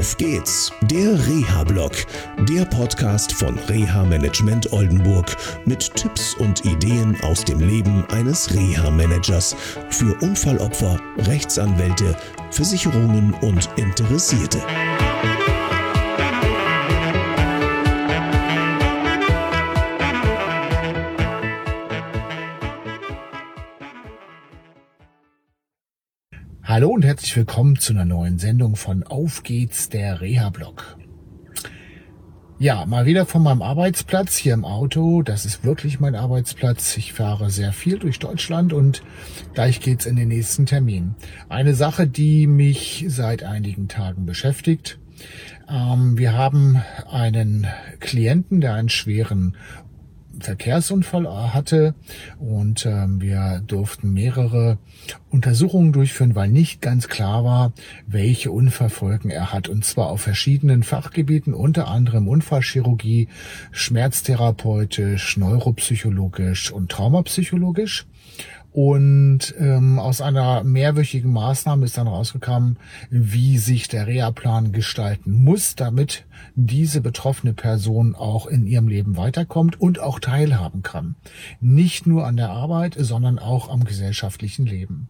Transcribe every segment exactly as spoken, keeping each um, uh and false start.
Auf geht's, der Reha-Blog, der Podcast von Reha Management Oldenburg mit Tipps und Ideen aus dem Leben eines Reha-Managers für Unfallopfer, Rechtsanwälte, Versicherungen und Interessierte. Hallo und herzlich willkommen zu einer neuen Sendung von Auf geht's, der Reha-Blog. Ja, mal wieder von meinem Arbeitsplatz hier im Auto. Das ist wirklich mein Arbeitsplatz. Ich fahre sehr viel durch Deutschland und gleich geht's in den nächsten Termin. Eine Sache, die mich seit einigen Tagen beschäftigt. Ähm, wir haben einen Klienten, der einen schweren Verkehrsunfall hatte und ähm, wir durften mehrere Untersuchungen durchführen, weil nicht ganz klar war, welche Unfallfolgen er hat, und zwar auf verschiedenen Fachgebieten, unter anderem Unfallchirurgie, schmerztherapeutisch, neuropsychologisch und traumapsychologisch. Und ähm, aus einer mehrwöchigen Maßnahme ist dann rausgekommen, wie sich der Reha-Plan gestalten muss, damit diese betroffene Person auch in ihrem Leben weiterkommt und auch teilhaben kann. Nicht nur an der Arbeit, sondern auch am gesellschaftlichen Leben.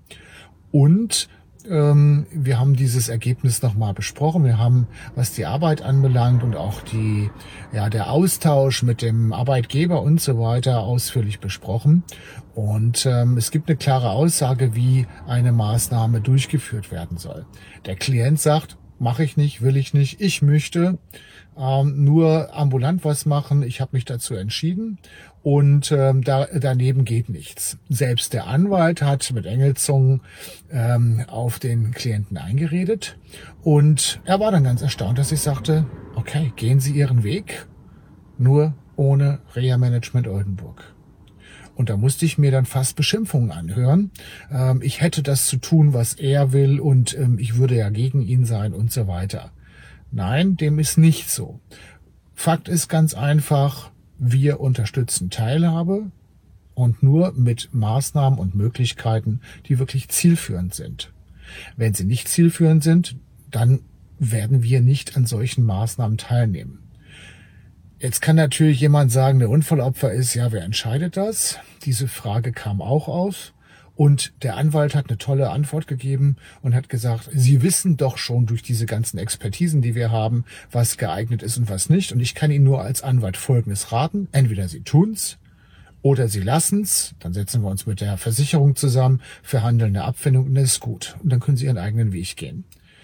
Und ähm, wir haben dieses Ergebnis nochmal besprochen. Wir haben, was die Arbeit anbelangt und auch die, ja, der Austausch mit dem Arbeitgeber und so weiter ausführlich besprochen. Und ähm, es gibt eine klare Aussage, wie eine Maßnahme durchgeführt werden soll. Der Klient sagt, mache ich nicht, will ich nicht, ich möchte ähm, nur ambulant was machen, ich habe mich dazu entschieden und ähm, da, daneben geht nichts. Selbst der Anwalt hat mit Engelzungen ähm, auf den Klienten eingeredet und er war dann ganz erstaunt, dass ich sagte, okay, gehen Sie Ihren Weg, nur ohne Reha Management Oldenburg. Und da musste ich mir dann fast Beschimpfungen anhören. Ähm, ich hätte das zu tun, was er will und ähm, ich würde ja gegen ihn sein und so weiter. Nein, dem ist nicht so. Fakt ist ganz einfach, wir unterstützen Teilhabe und nur mit Maßnahmen und Möglichkeiten, die wirklich zielführend sind. Wenn sie nicht zielführend sind, dann werden wir nicht an solchen Maßnahmen teilnehmen. Jetzt kann natürlich jemand sagen, der Unfallopfer ist, ja, wer entscheidet das? Diese Frage kam auch auf und der Anwalt hat eine tolle Antwort gegeben und hat gesagt, Sie wissen doch schon durch diese ganzen Expertisen, die wir haben, was geeignet ist und was nicht. Und ich kann Ihnen nur als Anwalt Folgendes raten. Entweder Sie tun's oder Sie lassen's. Dann setzen wir uns mit der Versicherung zusammen, verhandeln eine Abfindung und das ist gut. Und dann können Sie Ihren eigenen Weg gehen.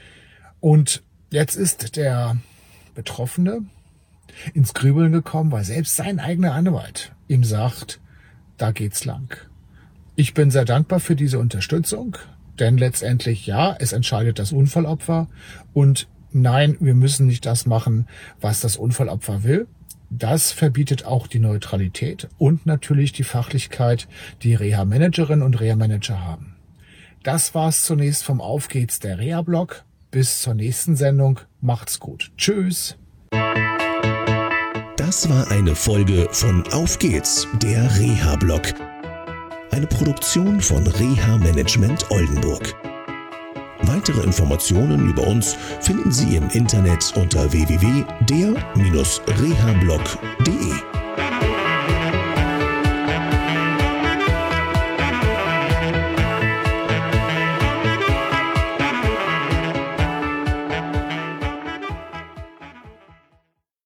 Und jetzt ist der Betroffene ins Grübeln gekommen, weil selbst sein eigener Anwalt ihm sagt, da geht's lang. Ich bin sehr dankbar für diese Unterstützung, denn letztendlich ja, es entscheidet das Unfallopfer und nein, wir müssen nicht das machen, was das Unfallopfer will. Das verbietet auch die Neutralität und natürlich die Fachlichkeit, die Reha-Managerinnen und Reha-Manager haben. Das war's zunächst vom Auf geht's, der Reha-Blog. Bis zur nächsten Sendung. Macht's gut. Tschüss. Das war eine Folge von Auf geht's, der Reha-Blog. Eine Produktion von Reha Management Oldenburg. Weitere Informationen über uns finden Sie im Internet unter w w w punkt der Bindestrich reha blog punkt de.